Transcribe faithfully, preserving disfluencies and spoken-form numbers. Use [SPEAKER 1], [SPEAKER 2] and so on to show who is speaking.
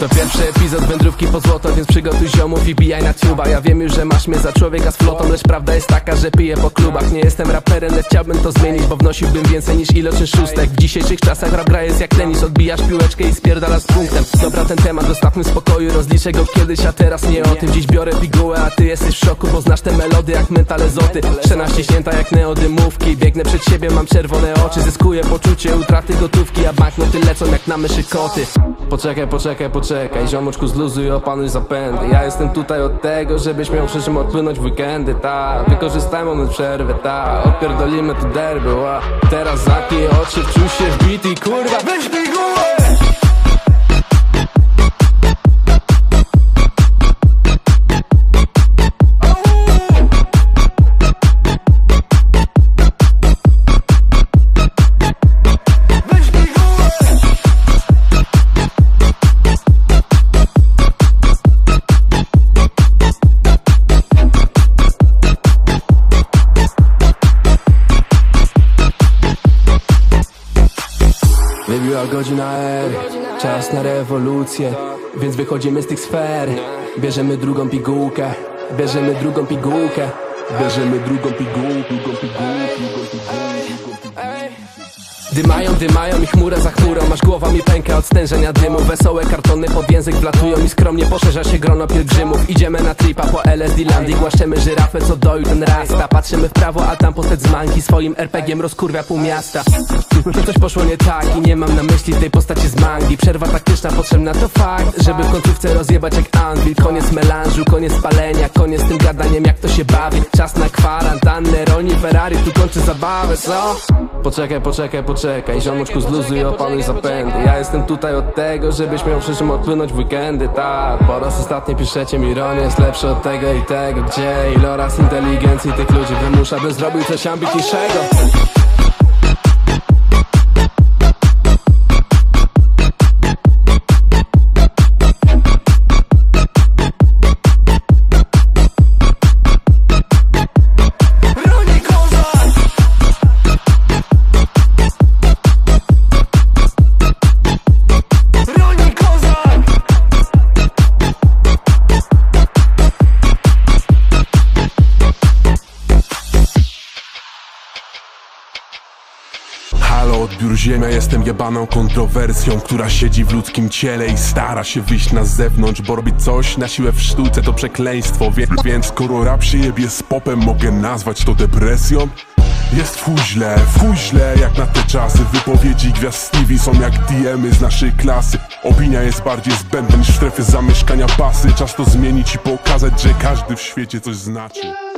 [SPEAKER 1] To pierwszy epizod wędrówki po złoto, więc przygotuj ziomów i bijaj na tuba. Ja wiem już, że masz mnie za człowieka z flotą, lecz prawda jest taka, że piję po klubach. Nie jestem raperem, lecz chciałbym to zmienić, bo wnosiłbym więcej niż iloczyn szóstek. W dzisiejszych czasach rap gra jest jak tenis, odbijasz piłeczkę i spierdalasz z punktem. Dobra, ten temat zostawmy w spokoju, rozliczę go kiedyś, a teraz nie o tym. Dziś biorę pigułę, a ty jesteś w szoku, bo znasz te melody jak mentale zoty. Szczena ściśnięta jak neodymówki, biegnę przed siebie, mam czerwone oczy. Zyskuję poczucie utraty gotówki, a banknoty lecą jak na myszy koty. Poczekaj, poczekaj, poczekaj, ziomuczku zluzuj i opanuj zapędy. Ja jestem tutaj od tego, żebyś miał przy czym odpłynąć w weekendy, ta. Wykorzystaj moment przerwy, ta. Odpierdolimy tu derby, ła. Teraz zamknij oczy, wczuj się w beat i kurwa weź pigułę! Wybiła godzina R, czas na rewolucję, więc wychodzimy z tych sfer. Bierzemy drugą pigułkę, bierzemy drugą pigułkę, bierzemy drugą pigułkę, drugą pigułkę, drugą pigułkę. Dymają, dymają i chmura za chmurą, masz głowa mi pęka od stężenia dymu. Wesołe kartony pod język wlatują i skromnie poszerza się grono pielgrzymów. Idziemy na tripa po L S D Landii, głaszczemy żyrafę co doju ten rasta. Patrzymy w prawo, a tam postać z manki swoim er pe gie em rozkurwia pół miasta. To coś poszło nie tak i nie mam na myśli tej postaci z mangi. Przerwa taktyczna potrzebna to fakt, żeby w końcówce rozjebać jak anvil. Koniec melanżu, koniec palenia, koniec z tym gadaniem jak to się bawi. Czas na kwarantannę, rolni Ferrari tu kończy zabawę, co? Poczekaj, poczekaj, poczekaj, ziomuczku zluzuj i opanuj zapędy. Ja jestem tutaj od tego, żebyś miał przy czym odpłynąć w weekendy, tak. Po raz ostatni piszecie mi, Ron jest lepszy od tego i tego. Gdzie iloraz inteligencji tych ludzi wymusza, bym zrobił coś ambitniejszego.
[SPEAKER 2] Halo, odbiór ziemia, jestem jebaną kontrowersją, która siedzi w ludzkim ciele i stara się wyjść na zewnątrz, bo robić coś na siłę w sztuce to przekleństwo. Wie, więc skoro rap się jebie z popem, mogę nazwać to depresją? Jest w chuj źle, w chuj źle jak na te czasy. Wypowiedzi gwiazd Stevie są jak D M y z naszej klasy. Opinia jest bardziej zbędna niż w strefie zamieszkania pasy. Czas to zmienić i pokazać, że każdy w świecie coś znaczy.